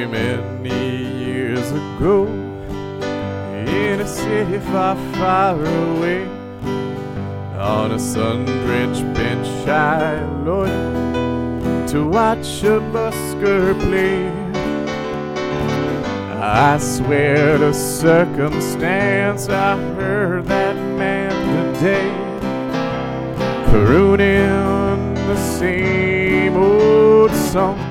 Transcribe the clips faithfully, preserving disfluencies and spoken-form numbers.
many years ago, in a city far, far away, on a sun-drenched bench I loitered to watch a busker play. I swear to circumstance I heard that man today crooning the same old songs.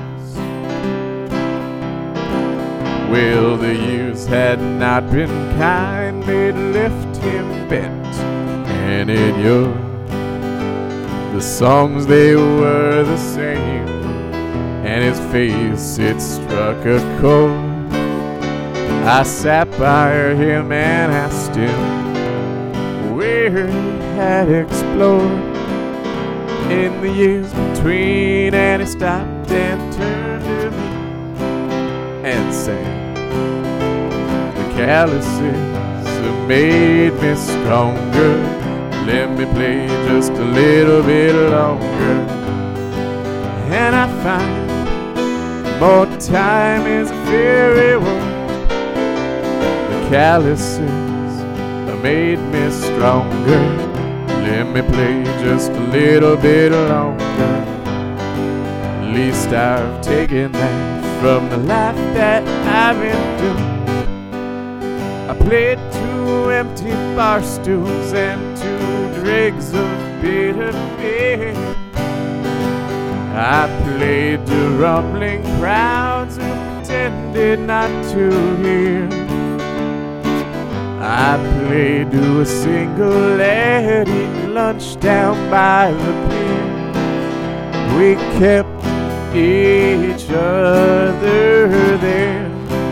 Well, the years had not been kind, they'd left him bent and inured. The songs, they were the same, and his face, it struck a chord. I sat by him and asked him where he had explored in the years between, and he stopped and turned to me and sang, "The calluses have made me stronger. Let me play just a little bit longer." And I find more time is a fairy word. The calluses have made me stronger. Let me play just a little bit longer. At least I've taken that from the life that I've endured. I played two empty bar stools and two dregs of bitter beer. I played to rumbling crowds who pretended not to hear. I played to a single lad eating lunch down by the pier. We kept each other there.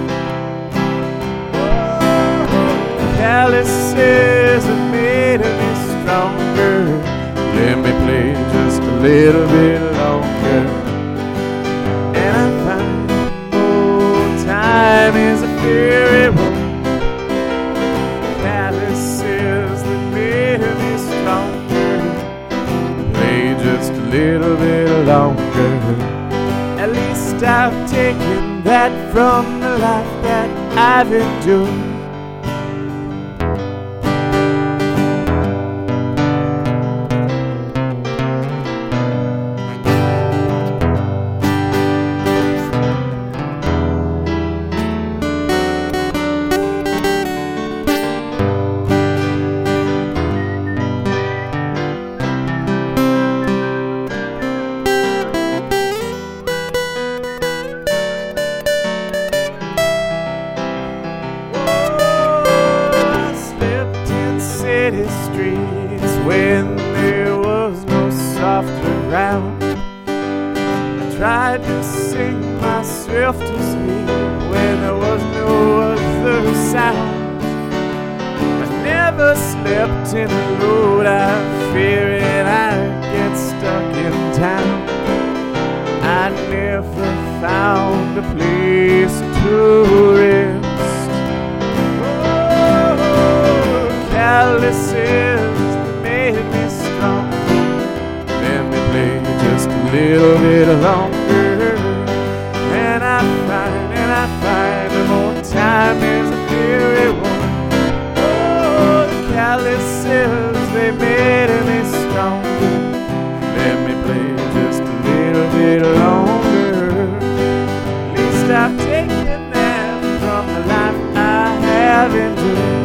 Calluses have made me stronger. Let me play just a little bit longer. And I find more time is a fairy word. Calluses that made me stronger. Play just a little bit longer. At least I've taken that from the life that I've endured. City streets when there was no softer ground. I tried to sing myself to sleep when there was no other sound. I never slept in a load I feared I'd get stuck in town. I never found a place to rest. Calluses that made me strong. Let me play just a little bit longer. And I find, and I find the more time is a fairy one. Oh, the calluses, they made me stronger. Let me play just a little bit longer. At least I've taken that from the life I have endured.